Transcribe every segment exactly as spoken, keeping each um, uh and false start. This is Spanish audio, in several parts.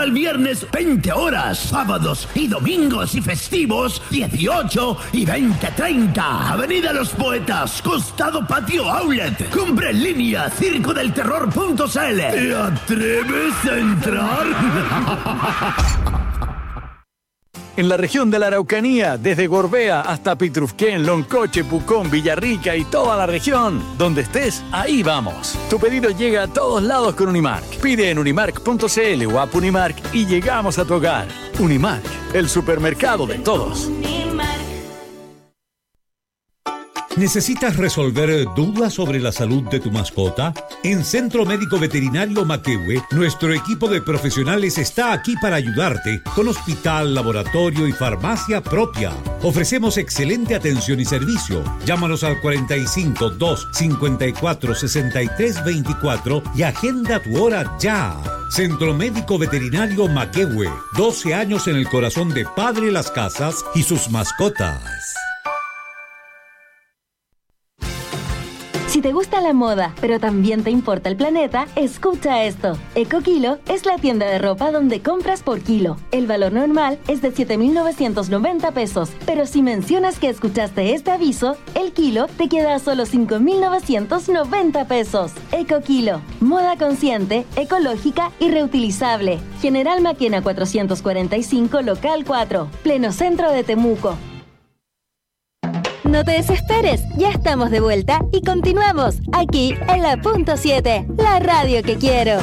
hasta el viernes veinte horas, sábados y domingos y festivos dieciocho y veinte treinta. Avenida Los Poetas, costado Patio Outlet. Compra en línea circo del terror punto c l. ¿Te atreves a entrar? En la región de la Araucanía, desde Gorbea hasta Pitrufquén, Loncoche, Pucón, Villarrica y toda la región. Donde estés, ahí vamos. Tu pedido llega a todos lados con Unimark. Pide en unimark punto c l o app Unimark y llegamos a tu hogar. Unimark, el supermercado de todos. ¿Necesitas resolver dudas sobre la salud de tu mascota? En Centro Médico Veterinario Maquehue, nuestro equipo de profesionales está aquí para ayudarte con hospital, laboratorio y farmacia propia. Ofrecemos excelente atención y servicio. Llámanos al cuarenta y cinco, dos, cincuenta y cuatro, sesenta y tres veinticuatro y agenda tu hora ya. Centro Médico Veterinario Maquehue, doce años en el corazón de Padre Las Casas y sus mascotas. Si te gusta la moda, pero también te importa el planeta, escucha esto. EcoKilo es la tienda de ropa donde compras por kilo. El valor normal es de siete mil novecientos noventa pesos, pero si mencionas que escuchaste este aviso, el kilo te queda a solo cinco mil novecientos noventa pesos. EcoKilo, moda consciente, ecológica y reutilizable. General Maquena cuatrocientos cuarenta y cinco, local cuatro, pleno centro de Temuco. No te desesperes, ya estamos de vuelta y continuamos aquí en la punto siete, la radio que quiero.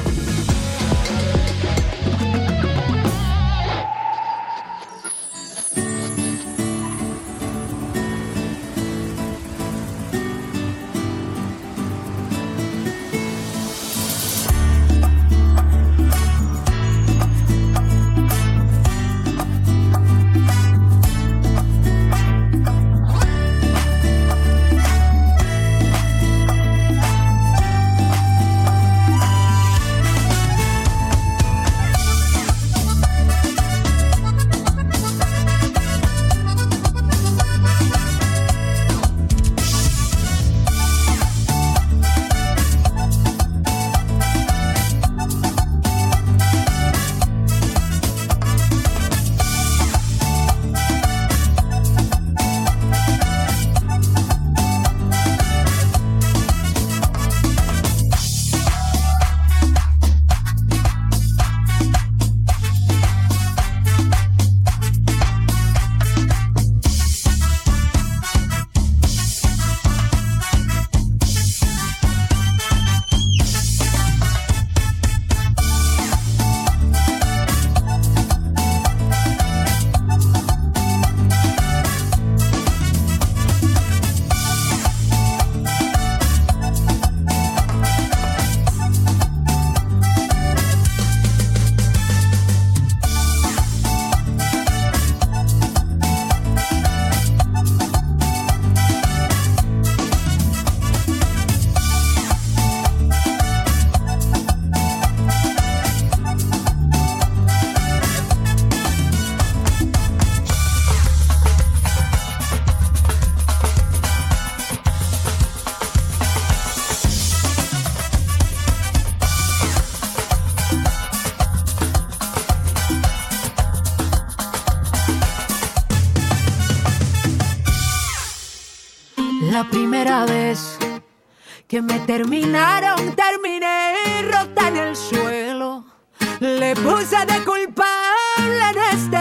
La primera vez que me terminaron, terminé rota en el suelo. Le puse de culpable en este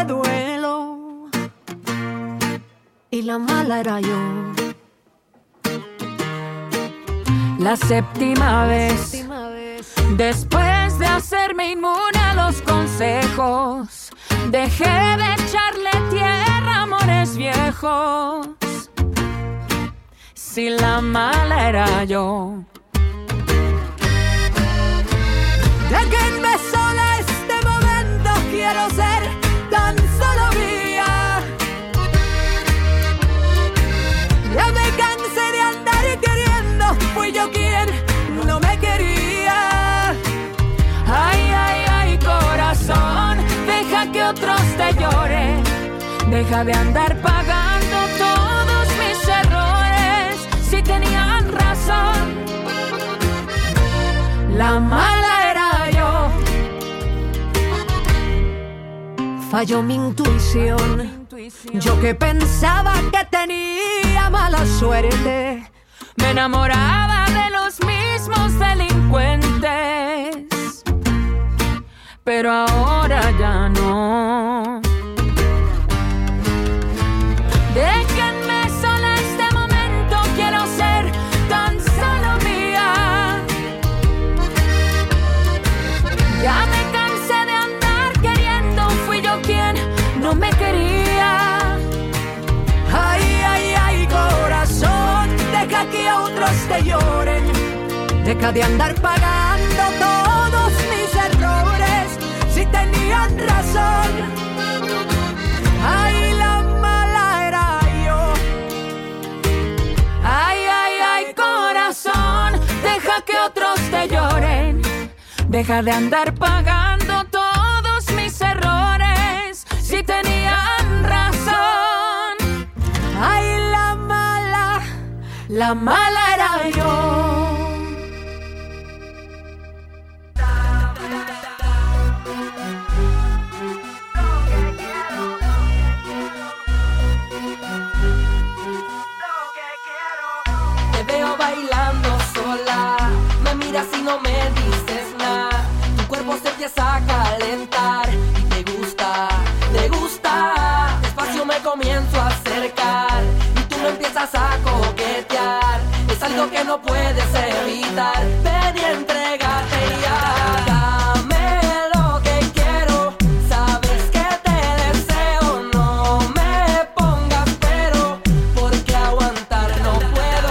duelo. Y la mala era yo. La séptima vez, después de hacerme inmune a los consejos, dejé de echarle tierra a amores viejos. Si la mala era yo. Déjenme sola este momento, quiero ser tan solo mía. Ya me cansé de andar queriendo, fui yo quien no me quería. Ay, ay, ay, corazón, deja que otros te lloren. Deja de andar pagando todos mis errores. Si tenían razón, la mala era yo. falló mi intuición. Yo que pensaba que tenía mala suerte, me enamoraba de los mismos delincuentes, pero ahora ya no. Déjenme sola este momento, quiero ser tan solo mía. Ya me cansé de andar queriendo, fui yo quien no me quería. Ay, ay, ay, corazón, deja que otros te lloren. Deja de andar pagando todos mis errores, si tenían razón. Ay, la mala era yo. Ay, ay, ay, corazón, deja que otros te lloren. Deja de andar pagando todos mis errores, si tenían razón. Ay, la mala, la mala era yo. Bailando sola, me miras y no me dices nada. Tu cuerpo se empieza a calentar y te gusta, te gusta. Despacio me comienzo a acercar y tú me empiezas a coquetear. Es algo que no puedes evitar. Ven y entrégate ya. Dame lo que quiero, sabes que te deseo. No me pongas pero, porque aguantar no puedo.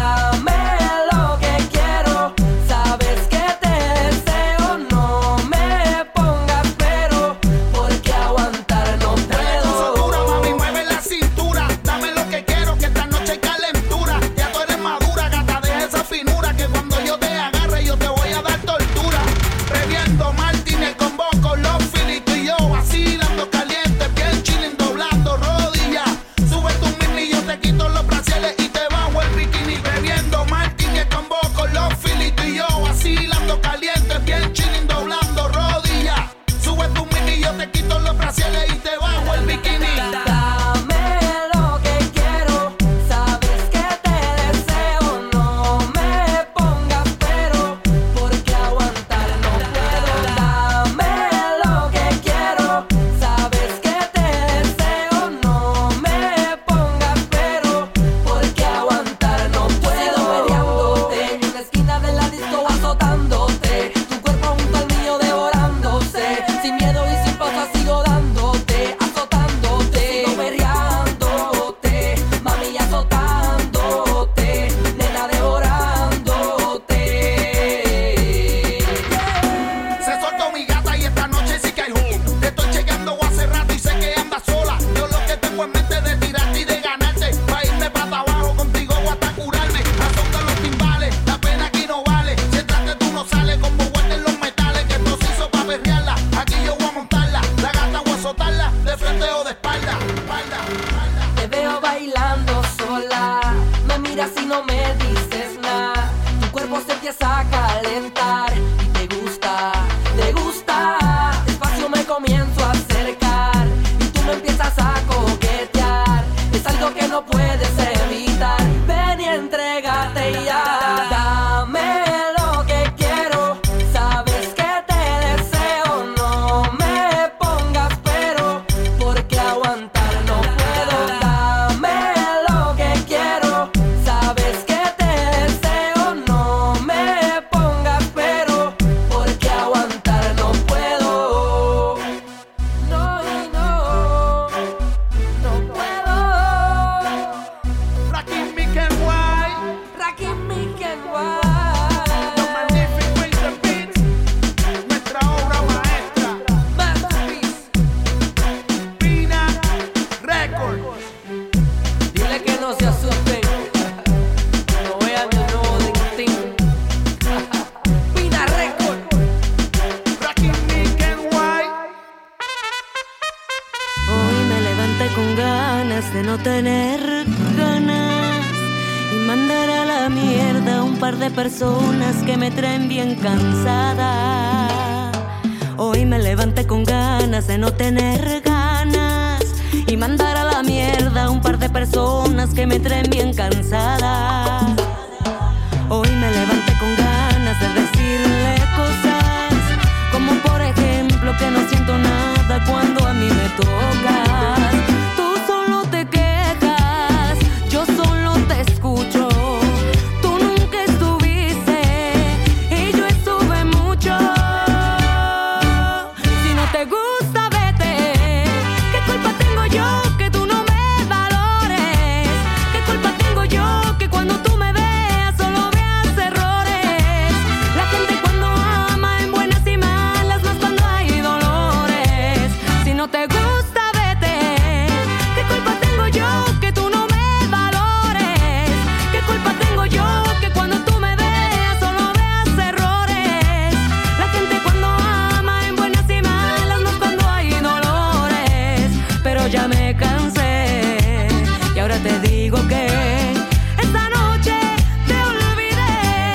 Personas que me traen bien cansada. Hoy me levanté con ganas de no tener ganas. personas que me traen bien cansada. Hoy me levanté con ganas de decirle cosas, como por ejemplo que no siento nada cuando a mí me tocas. Tú solo te quejas, yo solo te escucho. Tú nunca estuviste y yo estuve mucho. Si no te gusta, vete. ¿Qué culpa tengo yo que tú no me valores? ¿Qué culpa tengo yo que cuando tú me veas solo veas errores? La gente cuando ama en buenas y malas, más cuando hay dolores. Si no te gusta, vete. ¿Qué culpa tengo yo que tú no me valores? ¿Qué culpa tengo yo que cuando tú me veas solo veas errores? La gente cuando ama en buenas y malas, más cuando hay dolores. Pero ya me cansé y ahora te digo que esta noche te olvidé.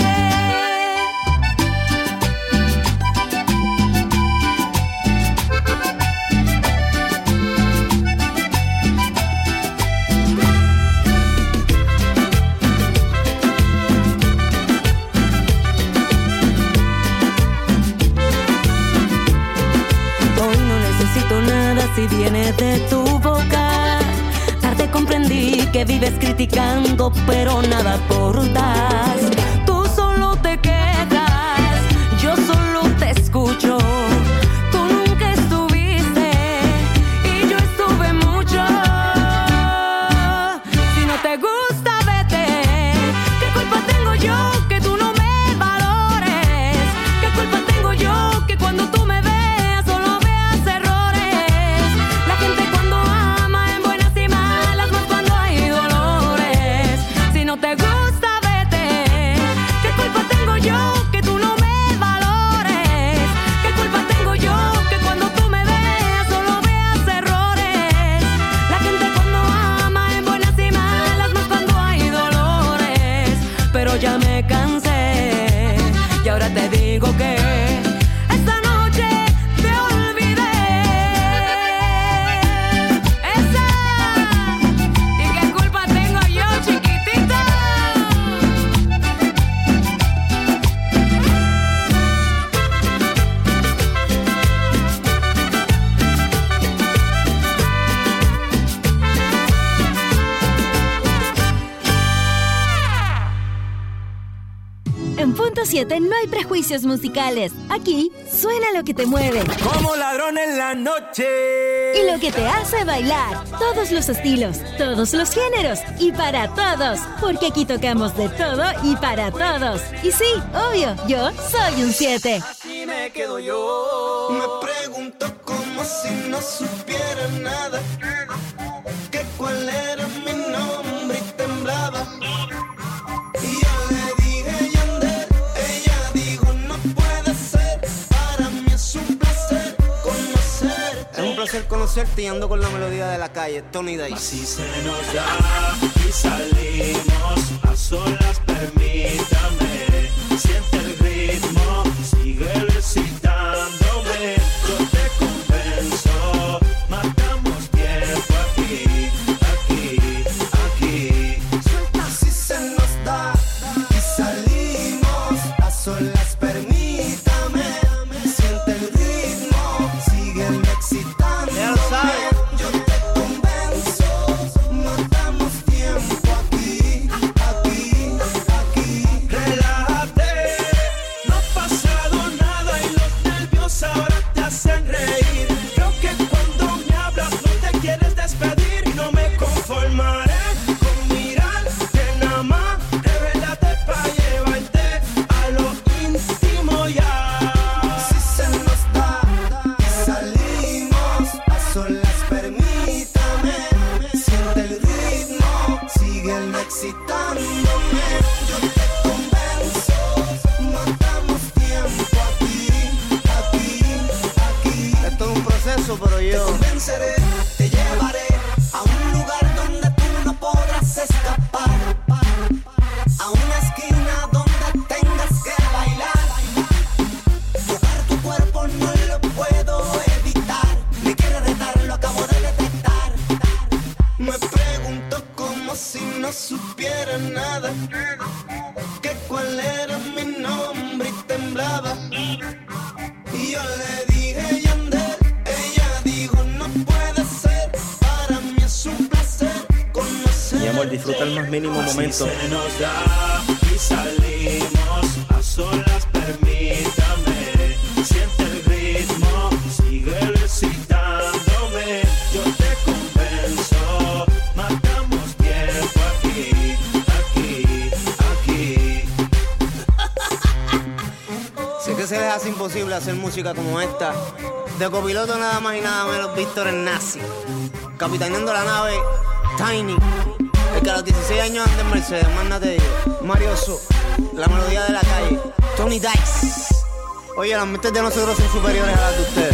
Hoy no necesito nada si viene de tu boca. Tarde comprendí que vives criticando, pero nada aportas. Tú solo te quejas, yo solo te escucho. Tú nunca estuviste y yo estuve mucho. Si no te gusta, vete. ¿Qué culpa tengo yo que tú no me valores? ¿Qué culpa tengo yo que cuando tú me veas solo veas errores? La gente cuando ama en buenas y malas, más cuando hay dolores. Si no te gusta, vete. ¿Qué culpa tengo yo que tú no me valores? ¿Qué culpa tengo yo que cuando tú me veas solo veas errores? La gente cuando ama en buenas y malas, más cuando hay dolores. Pero ya me cansé y ahora te digo que esta noche te olvidé. Esa. ¿Y qué culpa tengo yo, chiquitita? En Punto siete no hay prejuicios musicales. Aquí suena lo que te mueve Como ladrón en la noche. y lo que te hace bailar. Todos los estilos, todos los géneros y para todos. Porque aquí tocamos de todo y para todos. Y sí, obvio, yo soy un siete. Así me quedo yo. Me pregunto como si no supiera nada, que cuál era mi nombre y temblaba. Y yo le dije Yandel, ella dijo no puede ser. Para mí es un placer conocer. Es un placer conocerte y ando con la melodía de la calle, Tony Day. Así se nos da y salimos a solas, permítame. Siente el ritmo, sigue recitándome. Yo te convenzo, matamos tiempo aquí, aquí, aquí. Suelta si se nos da y salimos a solas, permítame. Siente el ritmo, sígueme excitando. Ya lo sabes. Yo te convenzo, matamos tiempo aquí, aquí, aquí. Relájate, no ha pasado nada y los nervios ahora te hacen reír. Creo que cuando me hablas no te quieres despedir y no me conformaré con mirarte nada más. Revélate pa' llevarte a lo íntimo ya. Si se nos da y salimos a solas, permítame. Siente el ritmo, sígueme excitándome. Yo te convenzo, matamos tiempo aquí, aquí, aquí. Esto es un proceso, pero Te yo convenceré, te llevaré a un lugar donde tú no podrás escapar, a una esquina donde tengas que bailar. Tocar tu cuerpo no lo puedo evitar. Me quiere retar, lo acabo de detectar. Me pregunto cómo disfruta el más mínimo momento. Así se nos da y salimos a solas, permítame. Siente el ritmo, sigue recitándome. Yo te convenzo, matamos tiempo aquí, aquí, aquí. Sé que se les hace imposible hacer música como esta. De copiloto nada más y nada menos Víctor el Nazi. Capitaneando la nave, Tiny. El que a los dieciséis años anda en Mercedes, más nada te digo. Mario So, la melodía de la calle. Tony Dice. Oye, las mentes de nosotros son superiores a las de ustedes.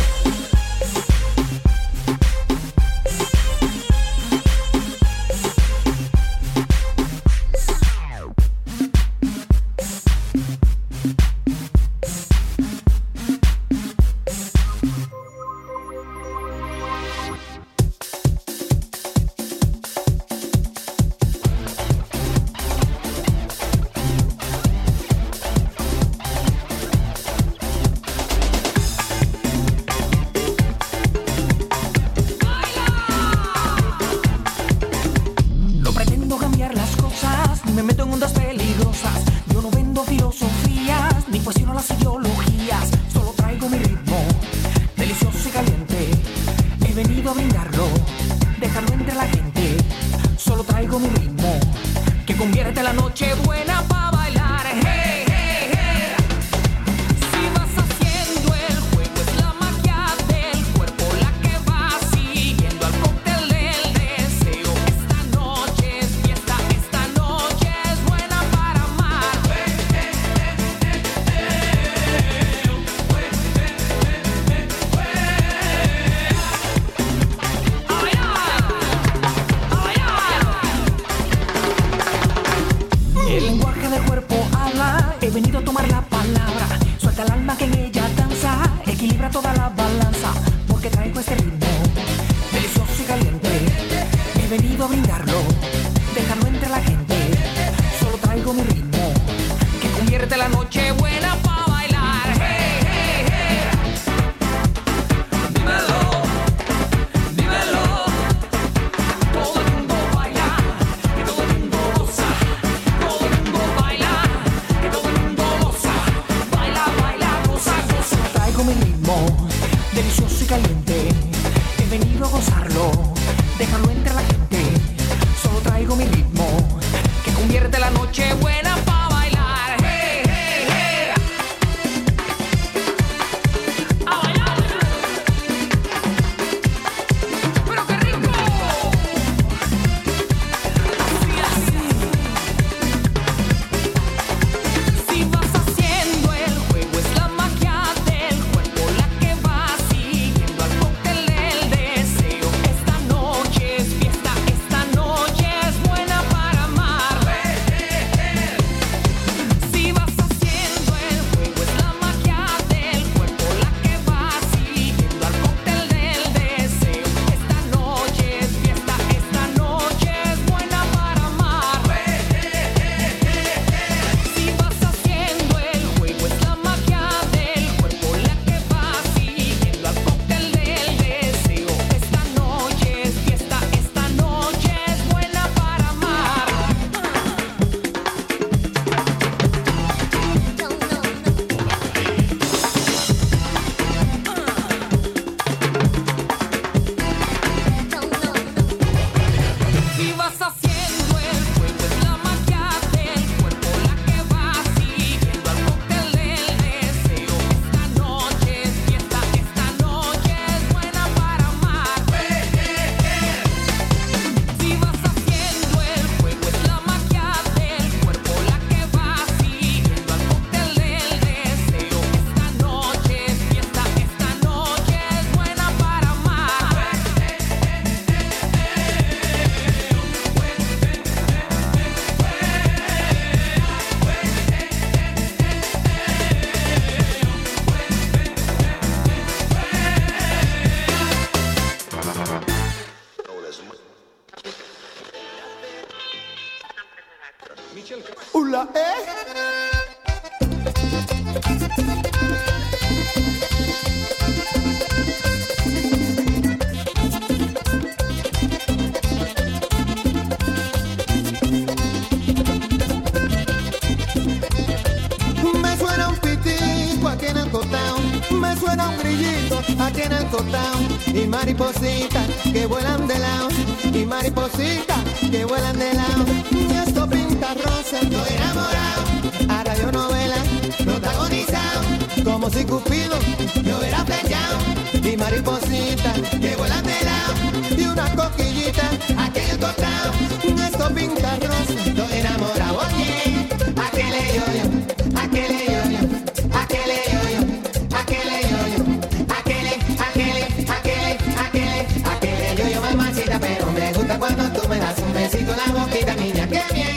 y maripositas que vuelan de lado, y maripositas que vuelan de lado. Y esto pinta rosa, estoy enamorado, a radionovela protagonizado, como si Cupido me hubiera flechado, y maripositas que vuelan de lado, y una coquillita aquí en el costado. Esto pinta rosa, estoy enamorado. Oye, aquele yo-yo, aquele yo-yo, aquele yo-yo, aquele yo-yo, aquele, aquele, aquele, aquele, aquele yo-yo, mamacita, pero me gusta cuando tú me das un besito en la boquita, niña, qué bien.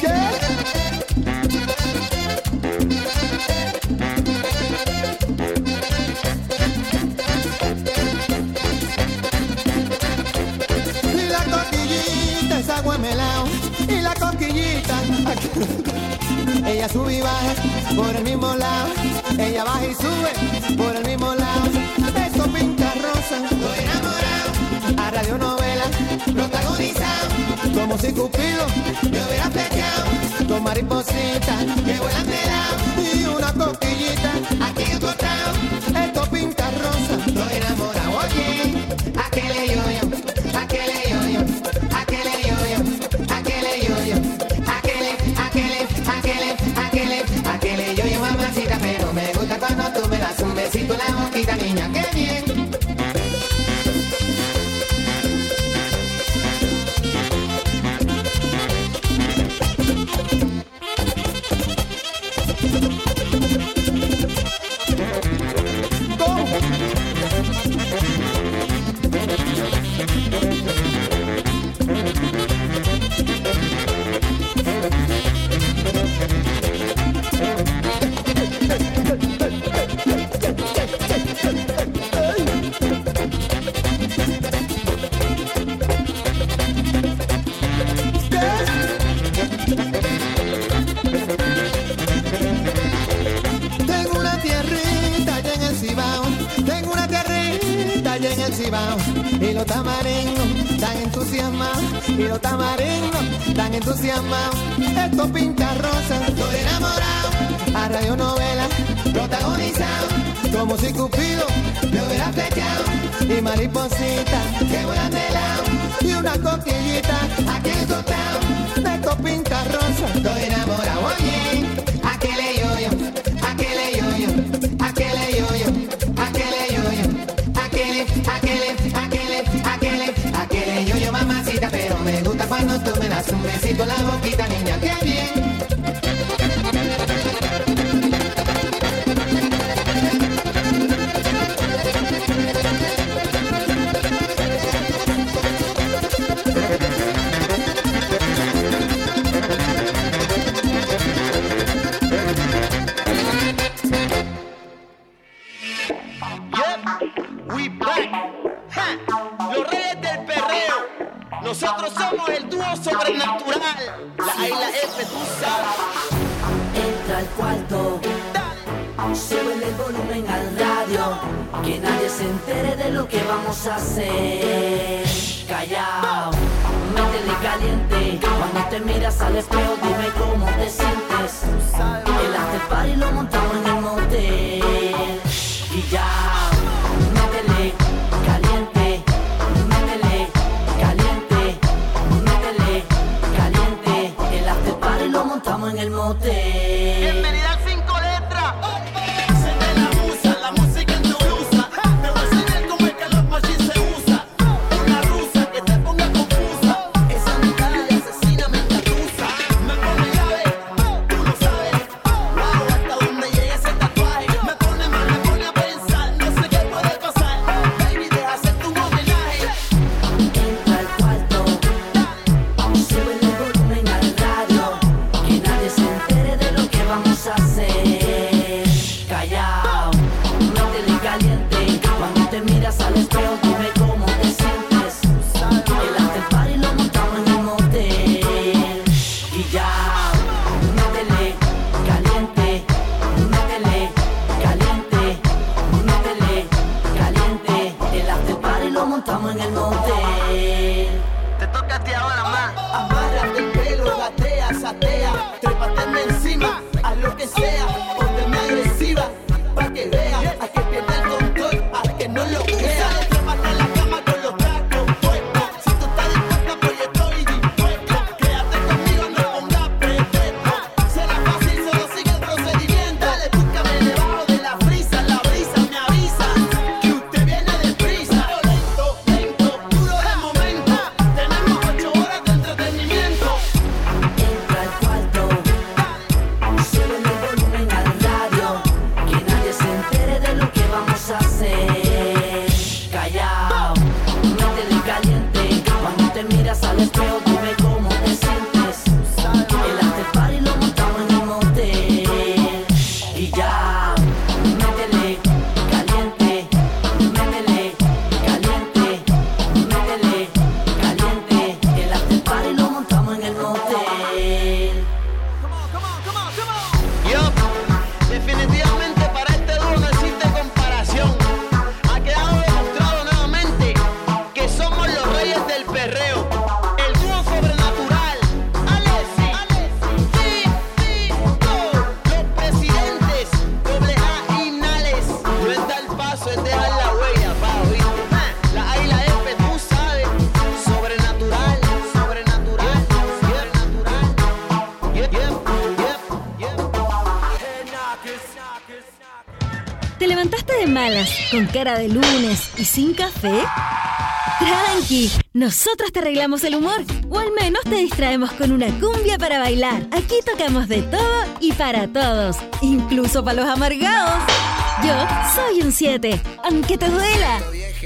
Y la coquillita es agua melao, y la coquillita ella sube y baja por el mismo lado, ella baja y sube por el mismo lado. Esto pinta rosa, estoy enamorado, a radionovela protagonizado, como si Cupido me hubiera flechado, con maripositas que vuelan de lado, y una coquillita aquí en el costado. Esto pinta rosa, estoy enamorado. Oye, aquele yo-yo, aquele yo-yo, aquele yo-yo, aquele yo-yo, aquele, aquele, aquele, aquele, aquele yo-yo, mamacita, pero me gusta cuando tú me das un besito en la boquita, niña, qué bien. Tengo una tierrita allá en el Cibao, tengo una tierrita allá en el Cibao, y los tamaringos tan entusiasmados, y los tamaringos tan entusiasmados. Esto pinta rosa, estoy enamorado, a radionovela protagonizado, como si Cupido me hubiera flechado, y maripositas que vuelan de lado, y una coquillita aquí en el costado. Esto pinta rosa, estoy enamorado. Oye, aquele yo-yo, aquele yo-yo, aquele yo-yo, aquele yo-yo, aquele, aquele, aquele, aquele, aquele yo-yo, mamacita, pero me gusta cuando tú me das un besito en la boquita, niña, qué bien. Nosotros somos el dúo sobrenatural. La A y la F, tú sabes. Entra al cuarto, sube el volumen al radio, que nadie se entere de lo que vamos a hacer. Callao, métele caliente, cuando te miras al espejo dime cómo te sientes. El after party lo montamos en el motel. Y ya, métele caliente, métele caliente, métele caliente. El after party lo montamos en el motel. Bienvenida al cinco letras. Se me la usa, la música en tu blusa. Te voy a enseñar cómo es que los machis se usa. Una rusa que te ponga confusa. Esa mitad de asesina me encatusa. Me pone llave, tú lo sabes. Wow, hasta donde llegue ese tatuaje. Me pone mal, me pone a pensar. No sé qué puede pasar. Baby, deja hacerte un homenaje. Entra al cuarto, sube el volumen al radio, que nadie se entere de lo que vamos a hacer. Callao, métele caliente, cuando te miras al espejo dime cómo te sientes. El after party lo montamos en el motel. Y ya, métele caliente, métele caliente, métele caliente. El after party lo montamos en el motel. Te toca a ti ahora más. Amárrate el pelo, gatea, satea. Trépateme encima, haz lo que sea. Pónteme agresiva, pa' que vea. A que pierda el control, a que no lo crea. Trépate en la cama. malas, con cara de lunes y sin café? Tranqui, nosotros te arreglamos el humor, o al menos te distraemos con una cumbia para bailar. Aquí tocamos de todo y para todos, incluso para los amargados. Yo soy un siete, aunque te duela.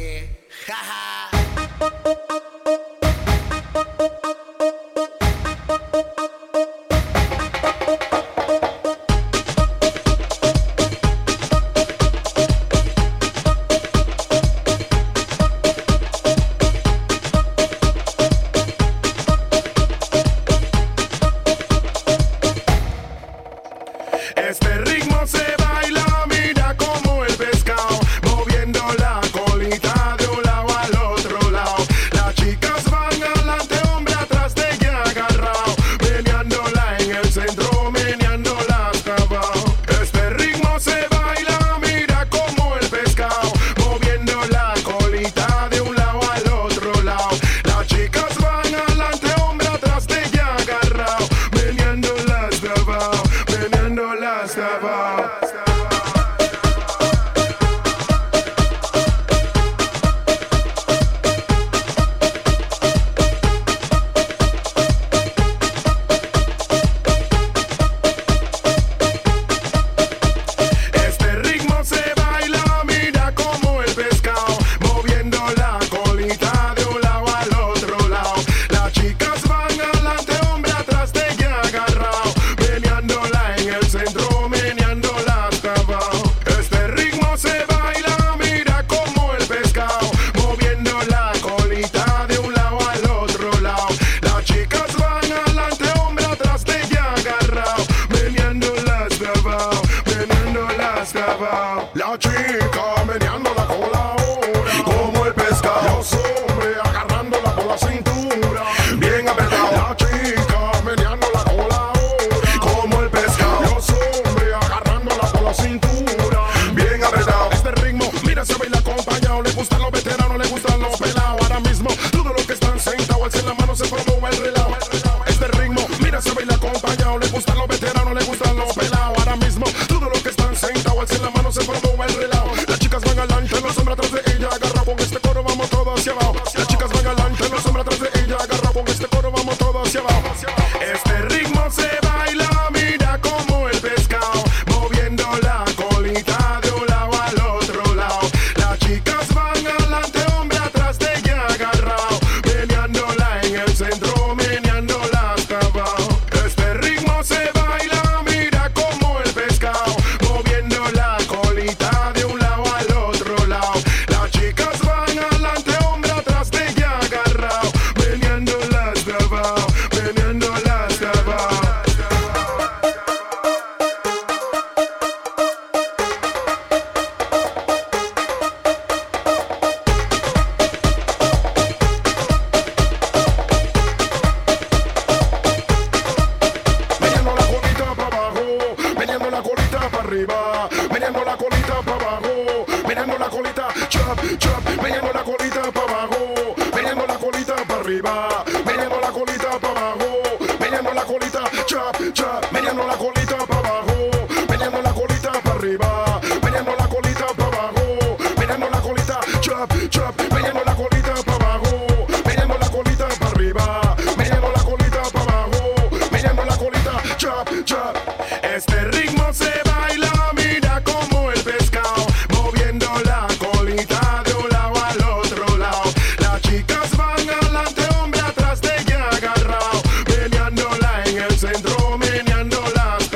Este ritmo se baila, mira como el pescado, moviendo la colita de un lado al otro lado. Las chicas van adelante, hombre atrás de ella agarrado, meneándola en el centro, meneándola hasta abajo. Este ritmo se baila, mira como el pescado, moviendo la colita de un lado al otro lado. Las chicas van adelante, hombre atrás de ella agarrado, meneándola hasta abajo, meneándola hasta abajo. Este ritmo se baila, mira como el pescado, moviendo la colita de un lado al otro lado. Las chicas van adelante, hombre atrás de ella agarrado, meneándola en el centro, meneándola hasta abajo. Este ritmo se baila, mira como el pescado, moviendo la colita de un lado al otro lado. Las chicas van adelante, hombre atrás de ella agarrado, meneándola hasta abajo, meneándola hasta abajo. La chica meneando la cola ahora, como el pescado. Los hombres agarrándola por la cintura, bien apretado. La chica meneando la cola ahora, como el pescado. Los hombres agarrándola por la cintura, bien apretado. Este ritmo, mira, se baila acompañado. Le gustan los veteranos, le gustan los pelados. Ahora mismo, todos los que están sentados, alcen la mano, se formó el relajo. Este ritmo, mira, se baila acompañado. Le gustan los veteranos, le gustan los pelados. Ahora mismo, todos los que están sentados, alcen la mano, se formó el relajo. Las chicas van adelante, los hombres atrás de ella agarra. Con este coro vamos todos hacia abajo. Las chicas van adelante, los hombres atrás de ella agarra. Con este coro vamos todos hacia abajo. Este ritmo se baila, mira como el pescado, moviendo la colita de un lado al otro lado. Las chicas van adelante, hombre atrás de ella agarrado, meneándola en el centro, meneándola hasta abajo. Este ritmo se baila, mira como el pescado, moviendo la colita de un lado al otro lado. Las chicas van adelante, hombre atrás de ella agarrado, meneándola hasta abajo, meneándola hasta abajo. Meneando la colita para abajo, meneando la colita para arriba, meneando la colita para abajo, meneando la colita, chop, chop, meneando la colita para abajo, meneando la colita para arriba, meneando la colita para abajo, meneando la colita, chop, chop, meneando la colita para abajo, meneando la colita para arriba, meneando la colita para abajo, meneando la colita, chop, chop, meneando la colita para abajo, meneando la colita para arriba, meneando la colita para abajo, meneando la colita, chop, chop. Este ritmo se baila, mira como el pescado, moviendo la colita de un lado al otro lado. Las chicas van adelante, hombre atrás de ella agarrado, meneándola en el centro, meneándola hasta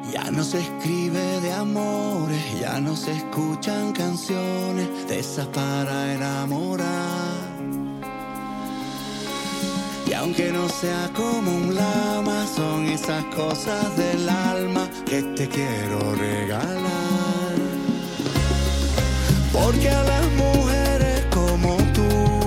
Ya no se escribe de amores, ya no se escuchan canciones de esas para enamorar. Y aunque no sea como un lama, son esas cosas del alma que te quiero regalar. Porque a las mujeres como tú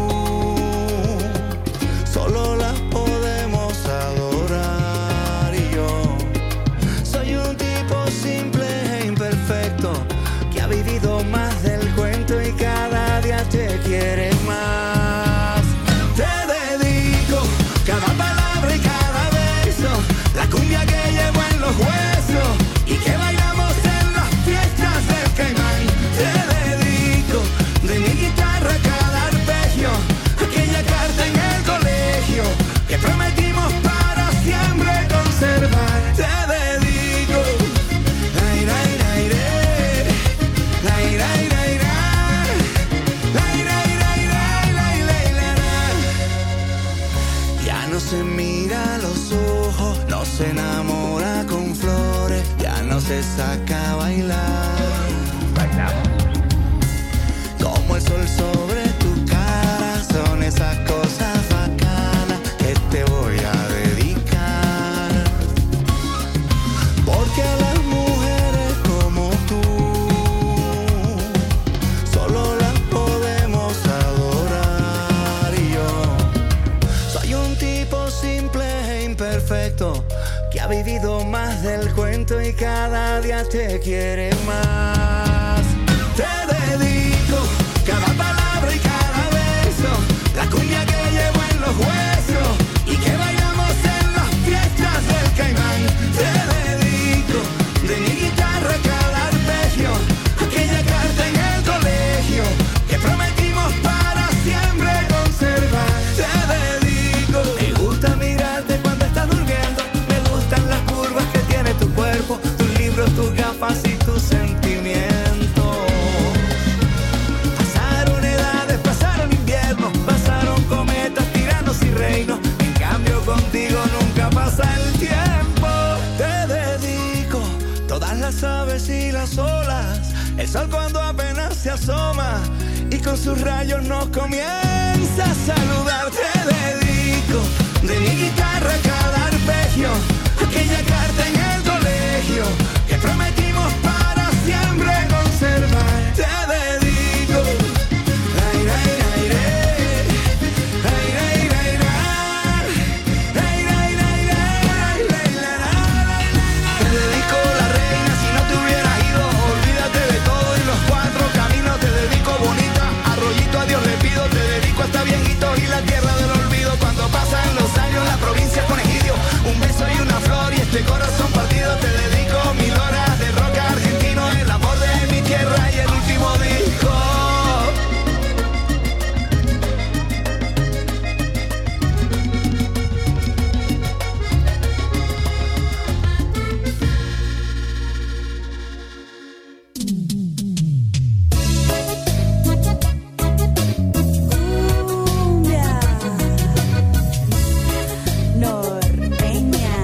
solo las podemos adorar. Y yo soy un tipo simple e imperfecto que ha vivido más del cuento y cada día te quiere más. Te dedico cada palabra y cada beso, la cumbia que llevo en los huesos y que bailamos en las fiestas del Caimán. Te dedico de mi guitarra cada arpegio, aquella carta en el colegio que prometimos para siempre conservar. Te dedico ay, ay, ay, ay, ay, ay, ay, ay, ay, ay, ay, ay, ay. Ya no se mira a los ojos, no se enamora con flores, ya no se saca a bailar. Bailamos. Como el sol sobre tu cara, son esas cosas bacanas que te voy a dedicar. Porque a las mujeres como tú solo las podemos adorar. Y yo soy un tipo simple e imperfecto que ha vivido más del cuento y cada día te quiere más. Te dedico cada palabra y cada beso, la cumbia que llevo en los huesos y que bailamos en las fiestas del Caimán. Te dedico de mi guitarra cada arpegio, aquella carta en el colegio que prometimos para siempre conservar. Te dedico, me gusta mirarte cuando estás durmiendo, me gustan las curvas que tiene tu cuerpo, tus libros, tus gafas y tus sentimientos. Pasaron edades, pasaron inviernos, pasaron cometas, tiranos y reinos. En cambio contigo nunca pasa el tiempo. Te dedico todas las aves y las olas, el sol cuando apenas se asoma y con sus rayos nos comienza a saludar. Te dedico de mi guitarra cada arpegio, aquella carta en el colegio que prometimos para siempre conservar. Te dedico ay, ay, ay, ay, ay, ay, ay, ay, ay, ay, ay, ay, ay. Te dedico la reina, si no te hubieras ido, olvídate de todo y los cuatro caminos. Te dedico bonita, arroyito a Dios le pido. Te dedico hasta viejitos y la tierra del olvido. Cuando pasan los años la provincia con egidio, un beso y una flor y este corazón partido. Te dedico mil horas de rock argentino, el amor de mi tierra y el último disco. Cumbia norteña.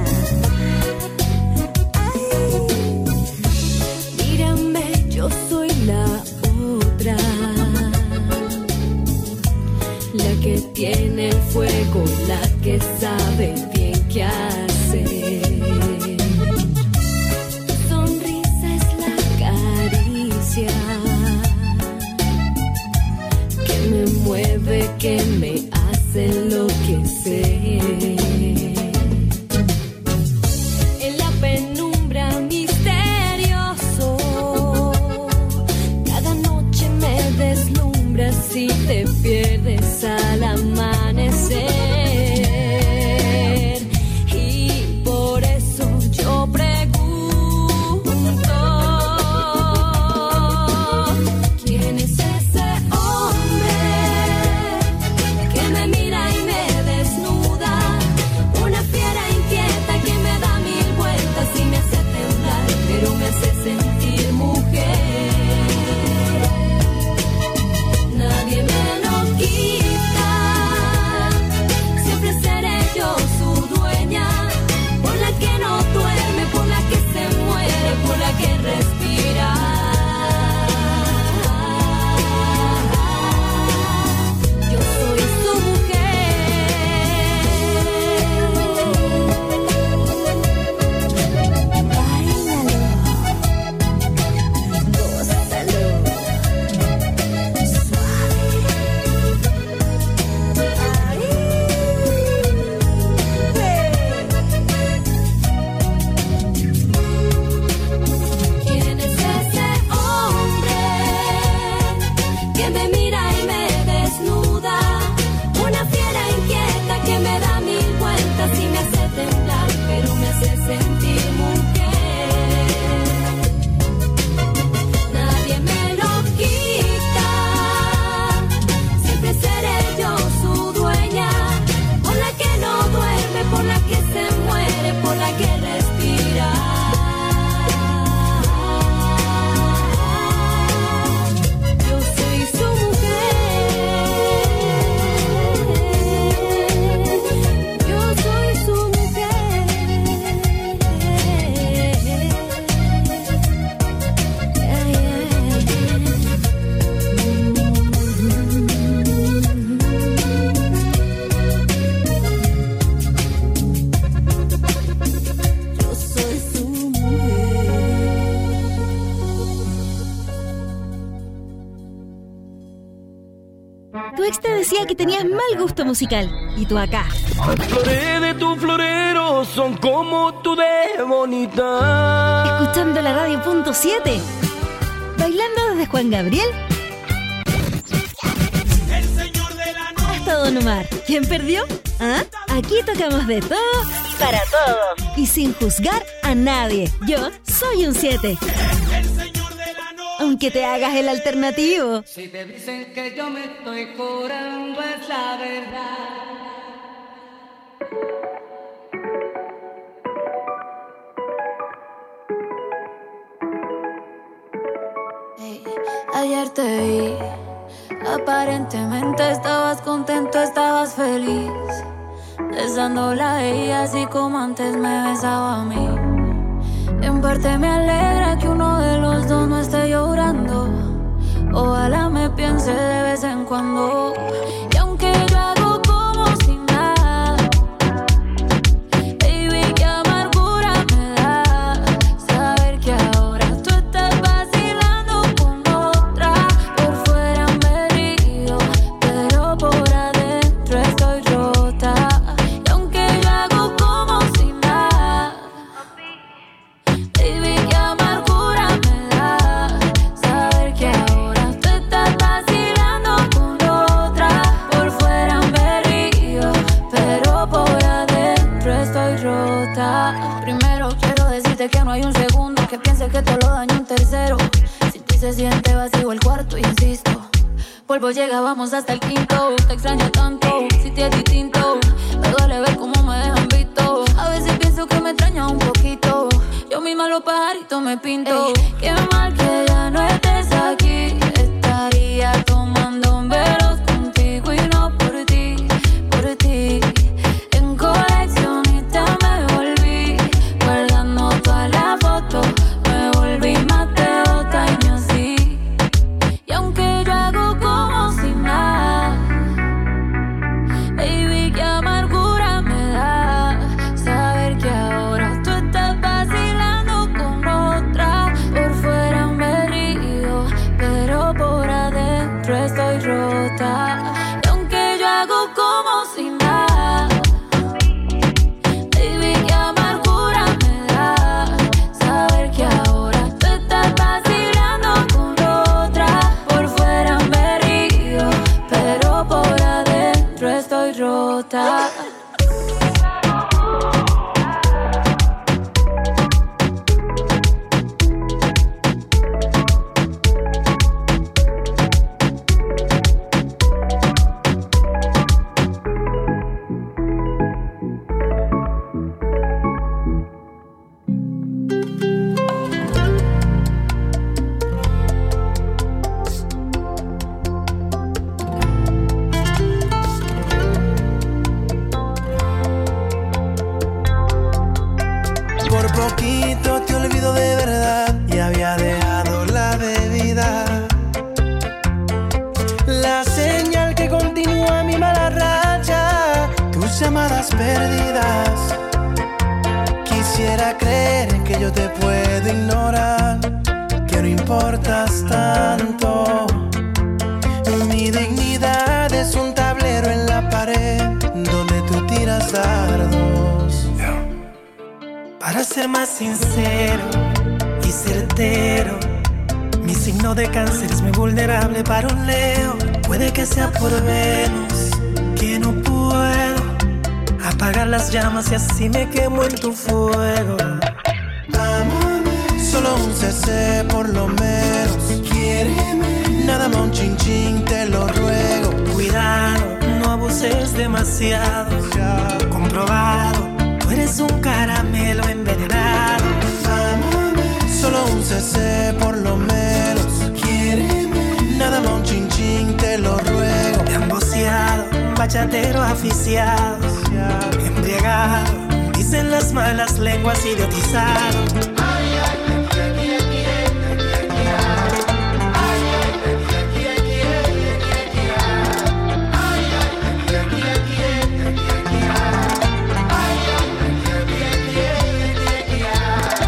Ay, mírame, yo soy la otra, la que tiene el fuego, la que sabe bien qué hacer. Tu sonrisa es la caricia que me mueve, que me hace enloquecer. En la penumbra misterioso, cada noche me deslumbras y te pierdes al amanecer. Y decía que tenías mal gusto musical. Y tú acá. Las flores de tu florero son como tú de bonita. Escuchando la radio punto siete. Bailando desde Juan Gabriel hasta Don Omar. ¿Quién perdió? ¿Ah? Aquí tocamos de todo para todos. Y sin juzgar a nadie. Yo soy un siete. Aunque te hagas el alternativo. Si te dicen que yo me estoy curando es la verdad. Hey, ayer te vi, aparentemente estabas contento, estabas feliz, besándola a ella así como antes me besaba a mí. En parte me alegra que uno de los dos no esté llorando. Ojalá me piense de vez en cuando. Y aunque yo hago como si nada, baby, qué amargura me da saber que ahora tú estás vacilando con otra. Por fuera me río, pero por adentro estoy rota. Y aunque yo hago como si nada, baby, qué amargura me da saber que ahora tú estás vacilando con otra. Por fuera me río, pero por adentro estoy rota. Primero quiero decirte que no hay un segundo que piense que te lo daño un tercero. Si ti se siente vacío el cuarto, insisto, polvo llega, vamos hasta el quinto. Te extraño tanto, si te es distinto. Me duele ver cómo me dejan visto. A veces pienso que me extraña un poquito. Yo misma los pajaritos me pinto. Ey, qué mal que ya no estés aquí. Estaría tomando velos contigo y no por ti, por ti. En coleccionista me volví, guardando todas las fotos. Me volví más de dos años así. Y aunque yo hago como si nada, baby, qué amargura me da saber que ahora tú estás vacilando con otra. Por fuera me río, pero por adentro estoy rota. Y aunque yo hago como si nada, baby, qué amargura me da saber que ahora tú estás vacilando con otra. Por fuera me río, pero por adentro estoy rota. Por poquito te olvido de verdad y había dejado la bebida. La señal que continúa mi mala racha, tus llamadas perdidas. Quisiera creer que yo te puedo ignorar, que no importas tanto. Mi dignidad es un tablero en la pared donde tú tiras dardos. Para ser más sincero y certero, mi signo de cáncer es muy vulnerable para un Leo. Puede que sea por Venus, que no puedo apagar las llamas y así me quemo en tu fuego. Amame, solo un C C por lo menos. Quiéreme, nada más un chin chin, te lo ruego. Cuidado, no abuses demasiado. Comprobado, tú eres un caramelo envenenado. Amame, solo un C C por lo menos. Quiéreme, nada más un chin chin, te lo ruego. Emboceado, bachatero aficiado, embriagado, dicen las malas lenguas, idiotizado.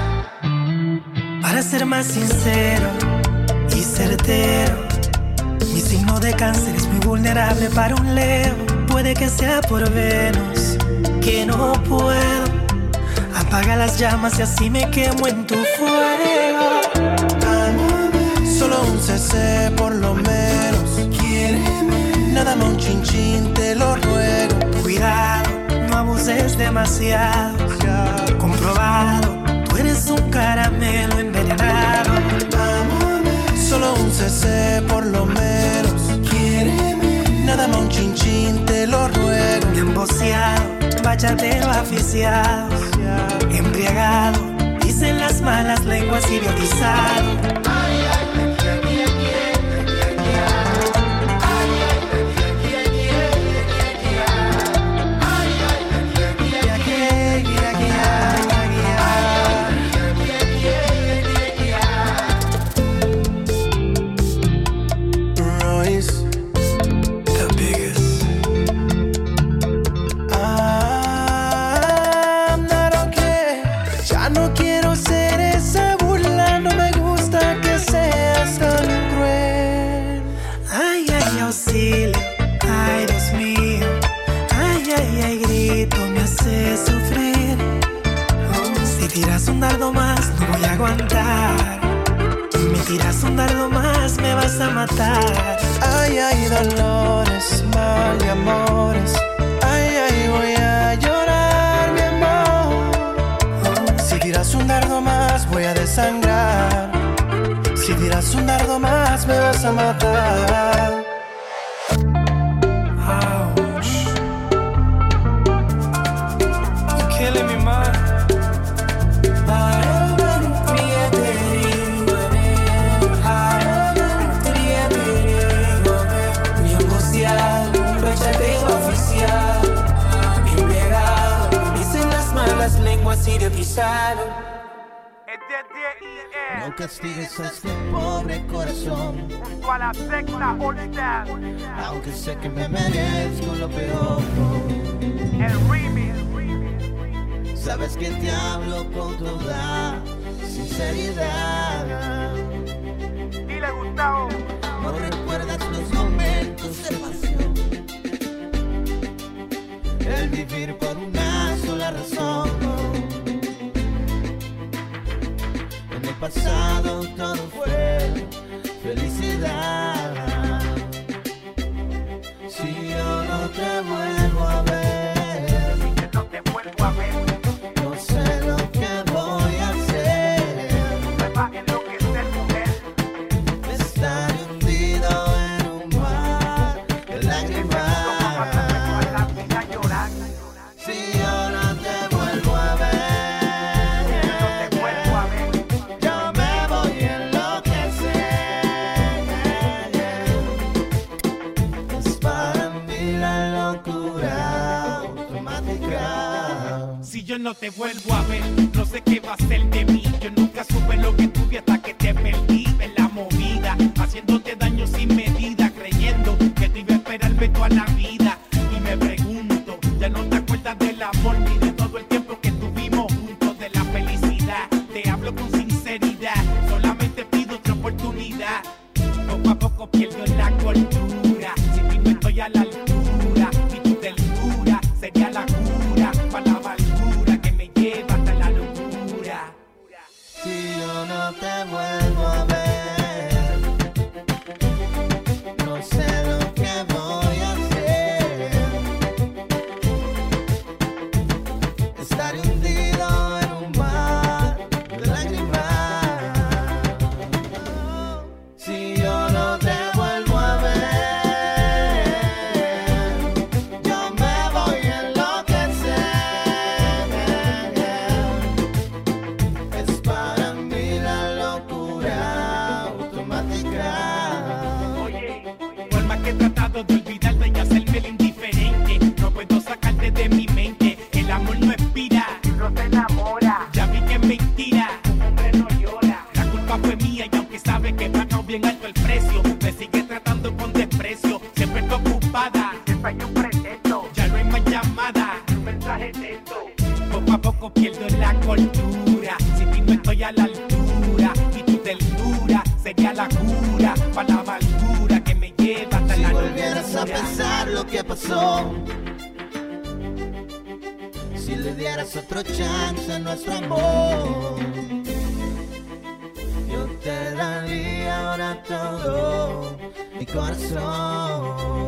Para ser más sincero y certero, Mi signo de cáncer es muy vulnerable para un Leo. Puede que sea por Venus, que no puedo. Apaga las llamas y así me quemo en tu fuego. Solo un C C por lo menos. Quiéreme. Nada más un chin chin, te lo ruego. Cuidado, no abuses demasiado. Comprobado, tú eres un caramelo envenenado. Solo un C C por lo menos. Quiéreme. Nada más un chin chin, te lo ruego. Me han boceado, bachatero aficiado. Embriagado, dicen las malas lenguas, idiotizado. Ay, Dios mío, ay, ay, ay, grito, me hace sufrir. Oh, si tiras un dardo más, no voy a aguantar. Me tiras un dardo más, me vas a matar. Ay, ay, dolores, mal y amores. Ay, ay, voy a llorar, mi amor. Oh, si tiras un dardo más, voy a desangrar. Si tiras un dardo más, me vas a matar. Killing me, man. Mi angustia, bachateo oficial. Embriagado, dicen las malas lenguas idiotizado. No castigues a este pobre corazón. Junto a la secta All-Star. Aunque sé que me merezco lo peor. El remix. Sabes que te hablo con toda sinceridad. Dile, Gustavo. No recuerdas los momentos de pasión. El vivir por una sola razón. En el pasado todo fue felicidad. Si yo no te vuelvo a ver, no te vuelvo a ver. No sé lo que voy a hacer. Me va a enloquecer, mujer. Estar hundido en un mar de lágrimas. Si yo no te vuelvo a ver, no te vuelvo a ver. Yo me voy a enloquecer. Es para mí la locura automática. Si yo no te vuelvo a ver, no sé qué va a ser de mí. Yo nunca supe lo que tuve hasta que te perdí en la movida, haciéndote daño sin medida, creyendo que te iba a esperarme toda la vida. Y me pregunto, ya no te acuerdas del amor ni de todo el tiempo que tuvimos juntos, de la felicidad. Te hablo con sinceridad, solamente pido otra oportunidad. Poco a poco pierdo la cordura, si ti no estoy a la altura, y tu ternura sería la cura para la amargura que me lleva hasta la locura. Si yo no te vuelvo a ver, no sé lo que voy a hacer. Estaré hundido en un mar de lágrimas. Si yo no te vuelvo a ver, yo me voy a enloquecer. Es para mí la locura automática. Oye, por más que he tratado de olvidarte y hacerme el indiferente, no puedo sacarte de mi mente. El amor no expira, no se enamora. Ya vi que es mentira, un hombre no llora. La culpa fue mía y aunque sabe que pagó bien alto el precio, me sigue tratando con desprecio. Siempre está ocupada, siempre hay un pretexto. Ya no hay más llamada, un mensaje de esto. Poco a poco pierdo la cordura, si ti no estoy a la altura, y tu ternura sería la cura para la amargura que me lleva pensar lo que pasó. Si le dieras otro chance a nuestro amor, yo te daría ahora todo mi corazón.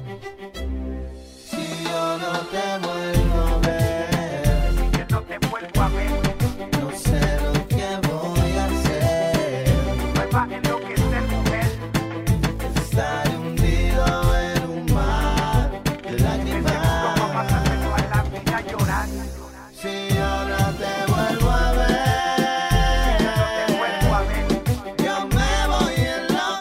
Si yo no te vuelvo a ver, Si yo no te vuelvo a ver, no sé lo que voy a hacer. me va a enloquecer, mujer. Estaré hundido en un mar de lágrimas. ¿Cómo vas a hacer toda la vida llorar? Si yo no te vuelvo a ver, Si yo no te vuelvo a ver, yo me voy a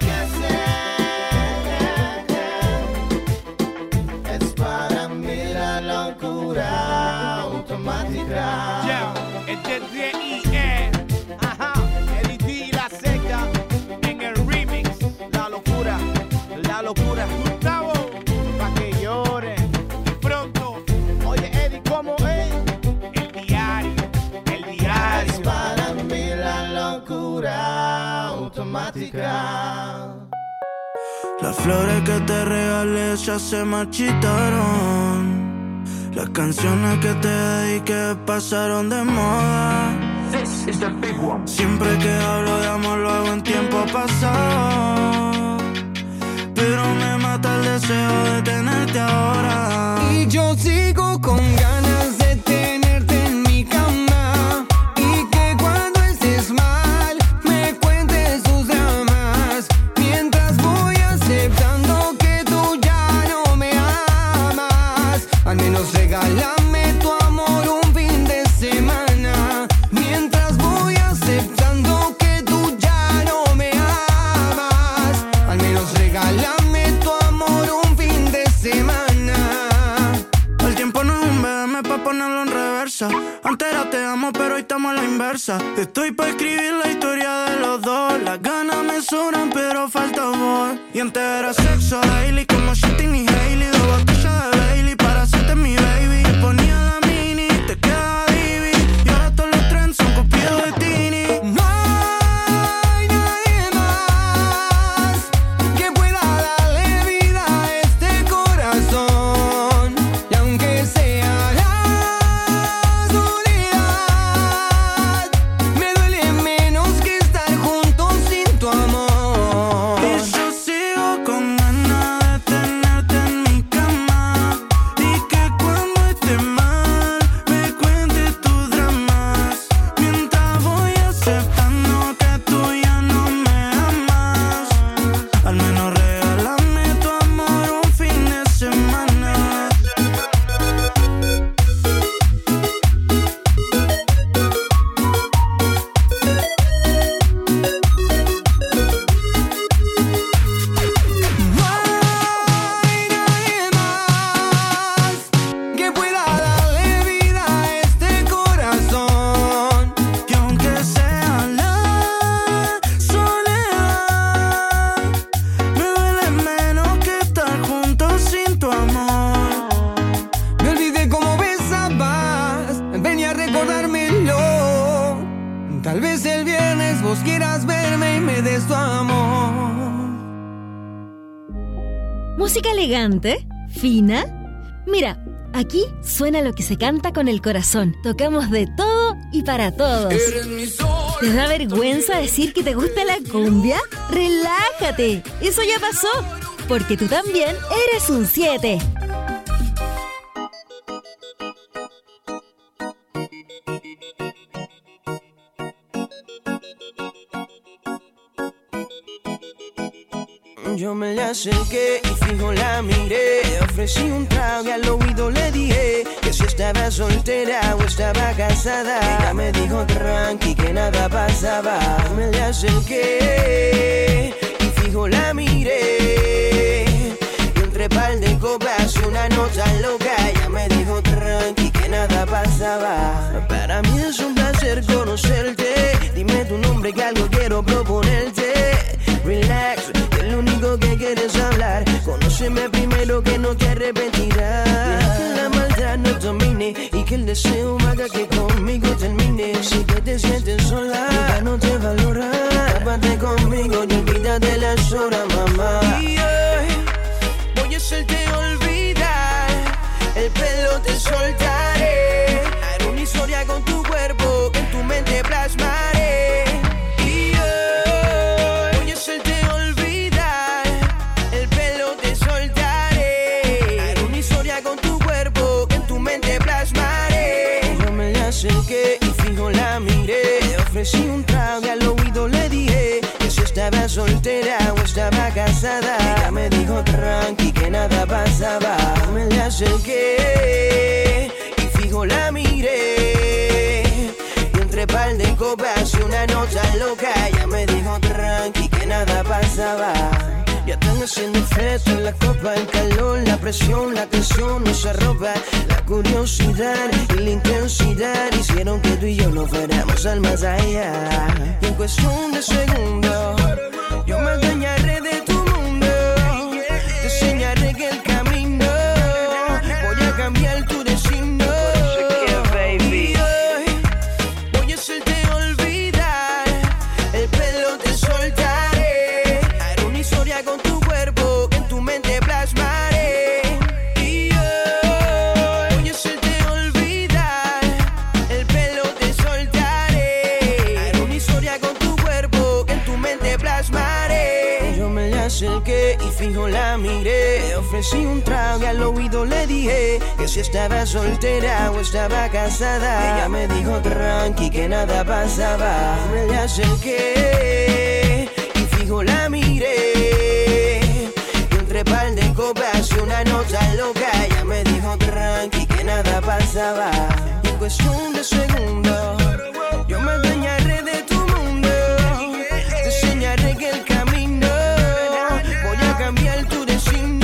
enloquecer. Es para mí la locura automática. Yeah, es de D I E. Ajá, L D y la seca en el remix. La locura, la locura. Gustavo, pa' que llore. Y pronto, oye Eddie, ¿cómo es? El diario, el Es diario. para mí la locura automática. Las flores que te regalé ya se marchitaron. Las canciones que te dediqué pasaron de moda. this is the big one. Siempre que hablo de amor lo hago en tiempo pasado, pero me mata el deseo de tenerte ahora. Y yo sigo con ganas de tenerte en mi cama, y que cuando estés mal me cuentes tus dramas, mientras voy aceptando que tú ya no me amas. Al menos regálame tu amor un fin de semana, mientras voy aceptando que tú ya no me amas. Al menos regálame tu amor un fin de semana. El tiempo no es un B M pa' ponerlo en reversa. Antes era te amo, pero hoy estamos a la inversa. Estoy pa' escribir la historia de los dos. Las ganas me sobran, pero falta amor. Y antes era sexo daily, como Shitting y Hailey. Dos botellas de Bailey para hacerte mi baby. Te ponía la mini, te quedaba divi. Y ahora todos los trends son copiados de Tini. No hay nadie más que pueda darle vida a este corazón. Y aunque sea la soledad, me duele menos que estar juntos sin tu amor. Y yo sigo con ganas de tenerte en mi cama, y que cuando esté mal me cuentes tus dramas, mientras voy aceptando que tú ya no me amas. Al menos regálame tu amor un fin de semana. No hay nadie más que pueda darle vida a este corazón. Que aunque sea la soledad, me duele menos que estar juntos sin tu amor. Me olvidé cómo besabas, ven a recordármelo. Tal vez el viernes vos quieras verme y me des tu amor. ¿Música elegante? ¿Fina? Mira, aquí suena lo que se canta con el corazón. Tocamos de todo y para todos. ¿Te da vergüenza decir que te gusta la cumbia? ¡Relájate! Eso ya pasó, porque tú también eres un siete. Yo me le acerqué y fijo la miré. Ofrecí un trago y al oído le dije que si estaba soltera o estaba casada. Ella me dijo tranqui que nada pasaba. Me le acerqué y fijo la miré. Y entre par de copas y una nota loca. Ella me dijo tranqui que nada pasaba. Para mí es un placer conocerte. Dime tu nombre que algo quiero proponerte. Relax, que es lo único que quieres hablar. Conóceme primero que no te arrepentirás. Deja que la maldad no domine y que el deseo haga que conmigo termine. Si que te sientes sola, ya no te valora. Tápate conmigo y olvídate las horas, mamá. Y hoy voy a hacerte acerqué y fijo la miré. Le ofrecí un trago y al oído le dije que si estaba soltera o estaba casada. Ella me dijo tranqui que nada pasaba. Me le acerqué y fijo la miré. Y entre par de copas y una nota loca, ella me dijo tranqui que nada pasaba. Ya están haciendo efecto en la copa, el calor, la presión, la tensión nos arropa. La curiosidad y la intensidad hicieron que tú y yo nos fuéramos al más allá. Y en cuestión de segundos, yo me dañaré de tu mundo. Te enseñaré que el camino voy a cambiar tu destino. Baby, hoy voy a hacerte olvidar, el pelo te soltaré. Haré una historia con tu cuerpo que en tu mente plasmaré. Y hoy voy a hacerte olvidar, el pelo te soltaré. Haré una historia con tu cuerpo que en tu mente plasmaré. Yo me le acerqué y fijo la miré. Le ofrecí un trago y al oído le dije que si estaba soltera o estaba casada. Ella me dijo tranqui que nada pasaba. Me le acerqué y fijo la miré. Y entre par de copas y una nota loca, ella me dijo tranqui que nada pasaba. Y en cuestión de segundos, yo me dañaré de tu mundo. Te enseñaré que el camino voy a cambiar tu destino.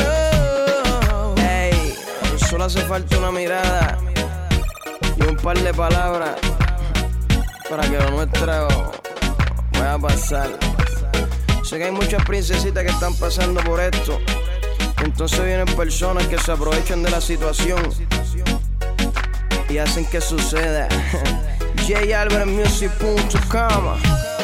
Ey, solo hace falta una mirada y un par de palabras para que lo nuestro vaya a pasar. Sé que hay muchas princesitas que están pasando por esto. Entonces vienen personas que se aprovechan de la situación y hacen que suceda. J Albert Music punto com